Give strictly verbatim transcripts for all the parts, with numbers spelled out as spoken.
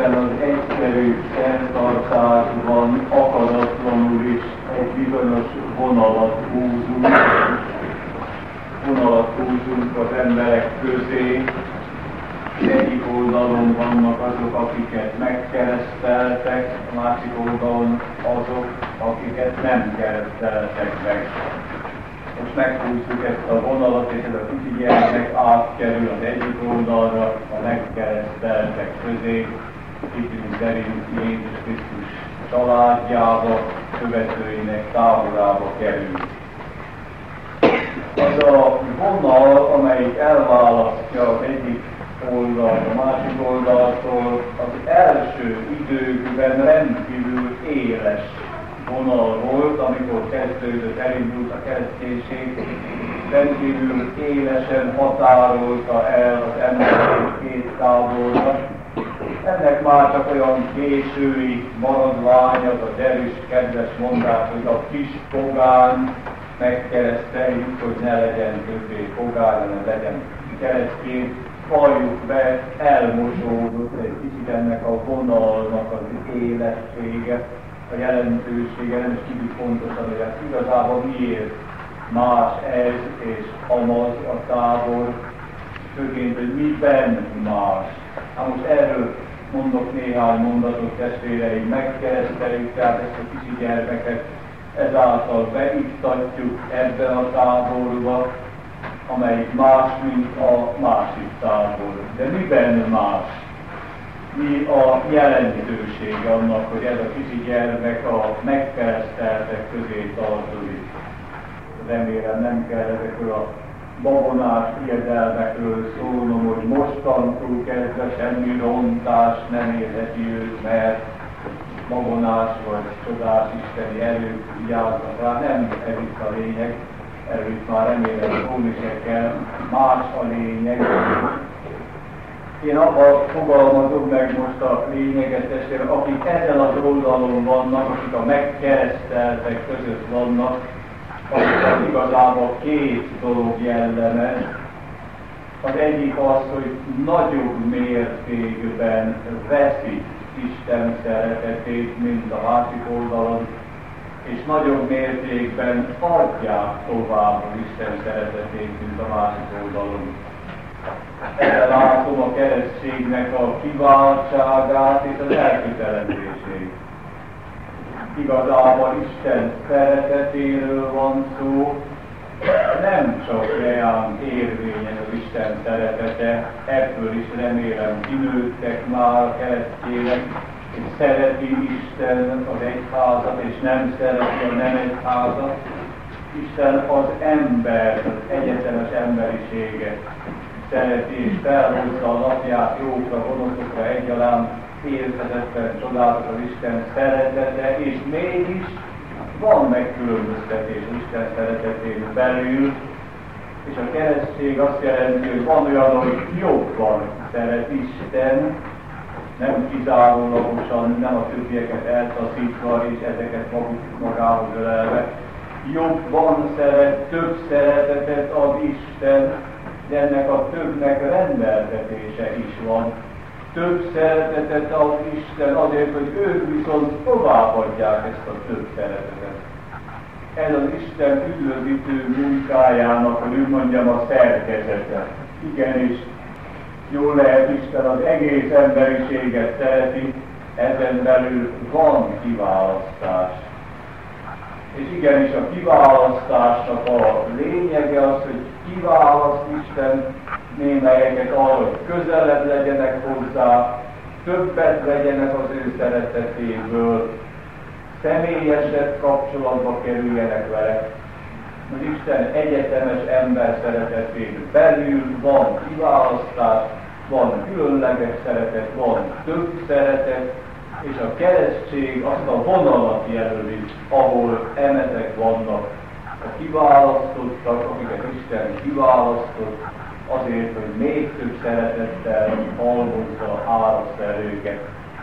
ebben az egyszerű szertartásban akaratlanul is egy bizonyos vonalat húzunk, vonalat húzunk az emberek közé. Egyik oldalon vannak azok, akiket megkereszteltek, a másik oldalon azok, akiket nem kereszteltek meg. Most meghúzzuk ezt a vonalat, és ez a kicsi gyermek átkerül az egyik oldalra, a megkereszteltek közé, hitünk szerint Jézus Krisztus családjába, követőinek táborába kerül. Az a vonal, amelyik elválasztja az egyik oldalt a másik oldaltól, az első időkben rendkívül éles vonal volt, amikor kezdődött, elindult a kereszténység, rendkívül élesen határolta el az emberek két táborra. Ennek már csak olyan késői maradvány, az a derűs, kedves mondás, hogy a kis pogány megkereszteljük, hogy ne legyen többé pogány, hanem legyen keresztény. Halljuk be, elmosódott egy kicsit ennek a vonalnak az életsége, a jelentősége, nem is tudjuk pontosan, hogy ez igazából miért más ez és amaz a tábor, főként, hogy miben más. Hát most erről mondok néhány mondatot, testvéreim, megkereszteljük, tehát ezt a kicsi gyermeket ezáltal beiktatjuk ebben a táborba, amelyik más, mint a másik tábor. De miben más? Mi a jelentősége annak, hogy ez a kicsi gyermek a megkereszteltek közé tartozik? Remélem nem kell ezekről a babonás érdelmekről szólnom, hogy mostantól kezdve semmi rontás nem érheti őt, mert babonás vagy csodás isteni erők vigyáznak rá. Nem ez itt a lényeg. Erről itt már remélem szólni se kell, más a lényeg. Én abban fogalmazom meg most a lényeget, testvérem, akik ezen az oldalon vannak, akik a megkereszteltek között vannak, akik igazából két dolog jellemez. Az egyik az, hogy nagyobb mértékben veszik Isten szeretetét, mint a másik oldalon, és nagyobb mértékben adják tovább az Isten szeretetét, mint a másik oldalon. Erre látom a keresztségnek a kiváltságát és az elkötelezését. Igazából Isten szeretetéről van szó, nem csak reán érvényes az Isten szeretete, ebből is remélem kinőttek már a keresztények, és szereti Isten az egyházat, és nem szereti a nem egyházat. Isten az ember, az egyetemes emberiséget szereti, és felhozza a napját jókra, gonoszokra egyaránt, érthetetlen, csodálatos az Isten szeretete, és mégis van megkülönböztetés az Isten szeretetén belül, és a keresztség azt jelenti, hogy van olyan, hogy jobban szeret Isten, nem kizárólagosan, nem a többieket eltaszítva, és ezeket maguk magához ölelve. Jobban szeret, több szeretetet ad Isten, de ennek a többnek rendeltetése is van. Több szeretetet ad Isten azért, hogy ők viszont továbbadják ezt a több szeretetet. Ez az Isten üdvözítő munkájának, hogy úgy mondjam, a szerkezete. Igenis, jól lehet, Isten az egész emberiséget szereti, ezen belül van kiválasztás. És igenis a kiválasztásnak a lényege az, hogy kiválaszt Isten némelyeket arra, hogy közelebb legyenek hozzá, többet legyenek az ő szeretetéből, személyesebb kapcsolatba kerüljenek vele. Az Isten egyetemes ember szeretetéből belül van kiválasztás, van különleges szeretet, van több szeretet, és a keresztség azt a vonalat jelöli, ahol emetek vannak a kiválasztottak, akiket Isten kiválasztott, azért, hogy még több szeretettel halmozza, áraszta őket.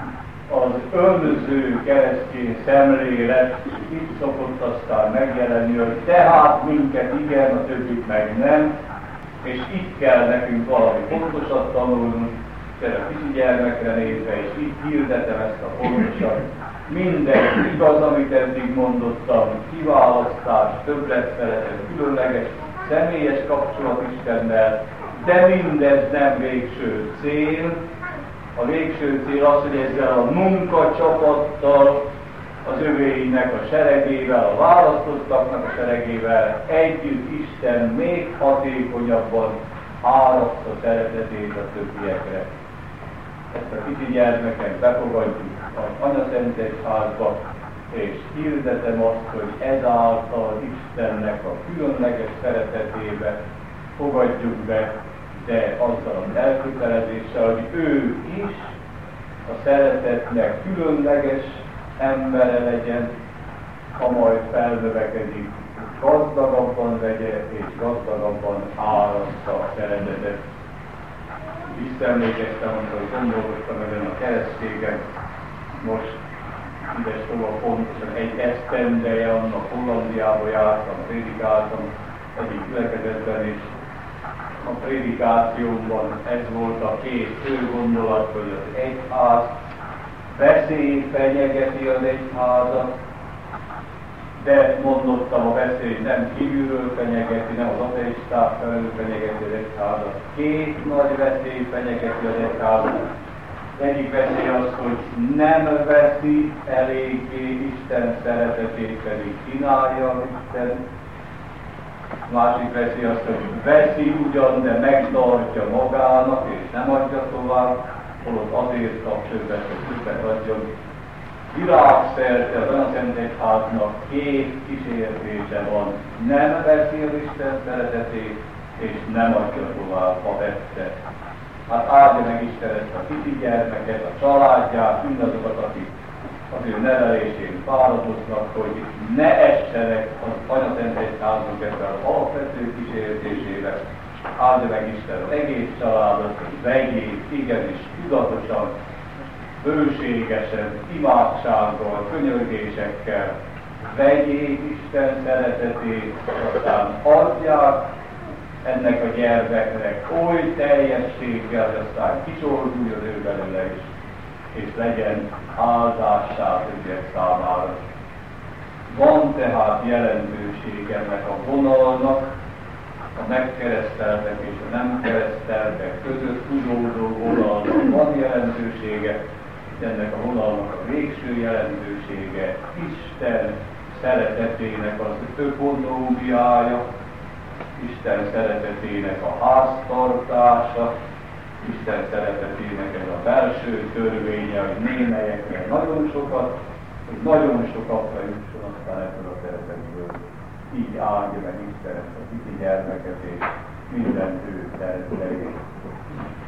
Az önző keresztény szemlélet itt szokott aztán megjelenni, hogy tehát minket igen, a többit meg nem, és itt kell nekünk valami fontosat tanulnunk, Isten a kicsi gyermekre nézve, és így hirdetem ezt a fontosan. Minden igaz, amit eddig mondottam, kiválasztás, többletszeretet, különleges, személyes kapcsolat Istennel, de mindez nem végső cél. A végső cél az, hogy ezzel a munkacsapattal, az övéinek a seregével, a választottaknak a seregével együtt Isten még hatékonyabban árassza szeretetét a többiekre. Ezt a kicsi gyermeket befogadjuk az Anyaszent Egyházba, és hirdetem azt, hogy ezáltal Istennek a különleges szeretetébe fogadjuk be, de azzal az elkötelezéssel, hogy ő is a szeretetnek különleges embere legyen, ha majd felnövekedik, gazdagabban vegye és gazdagabban árassza a szeretetet. Visszaemlékeztem, amikor gondolkoztam ezen a keresztégen, most ide szóval pontosan egy esztendeje annak Hollandiába jártam, prédikáltam egyik gyülekezetben, és a prédikációmban ez volt a két fő gondolat, hogy az egyház veszély fenyegeti az egyházat, de mondottam, a veszély nem kívülről fenyegeti, nem az ateisták felül fenyegeti az egyházat. Két nagy veszély fenyegeti az egyházat. Egyik veszély az, hogy nem veszi eléggé Isten szeretetét, pedig kínálja Isten. Másik veszély az, hogy veszi ugyan, de megtartja magának, és nem adja tovább, holott azért kap többet, hogy többet adjon. Világszerte az Anyaszent Egyháznak két kísértése van. Nem veszi az Isten szeretetét, és nem adja tovább, ha vette. Hát áldja meg Isten ezt a kicsi gyermeket, a családját, mindazokat, akik az ő nevelésén fáradoznak, hogy ne essenek az Anyaszent Egyháznak ebben az alapvető kísértésébe. Áldja meg Isten az egész családot, hogy vegyék, igenis, tudatosan, bőségesen, imádsággal, könyörgésekkel vegyék Isten szeretetét, aztán adják ennek a gyermeknek oly teljességgel, hogy aztán kicsorduljon ő belőle is, és legyen áldássá többiek számára. Van tehát jelentőség ennek a vonalnak, a megkereszteltek és a nem kereszteltek között húzódó vonalnak van jelentősége, ennek a vonalnak a végső jelentősége Isten szeretetének az ökonómiája, Isten szeretetének a háztartása, Isten szeretetének ez a belső törvénye, hogy némelyekre nagyon sokat, hogy nagyon sokakra jusson aztán ebből a szeretetből. Így áldja meg Isten ezt a kicsi gyermeket és minden ő területeit.